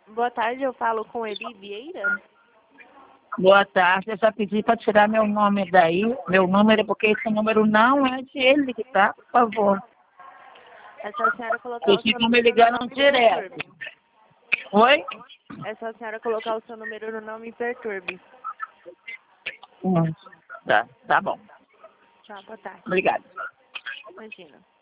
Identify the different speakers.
Speaker 1: Boa tarde, eu falo com Eli Vieira.
Speaker 2: Boa tarde, eu só pedi para tirar meu nome daí, meu número, porque esse número não é de ele, tá? Por favor.
Speaker 1: É só a senhora colocar
Speaker 2: Vocês
Speaker 1: o seu
Speaker 2: ficam me
Speaker 1: número no
Speaker 2: ligando
Speaker 1: não me
Speaker 2: direto.
Speaker 1: perturbe.
Speaker 2: Oi?
Speaker 1: É só a senhora colocar o seu número no não me perturbe.
Speaker 2: Tá bom.
Speaker 1: Tchau, boa tarde.
Speaker 2: Obrigado.
Speaker 1: Imagina.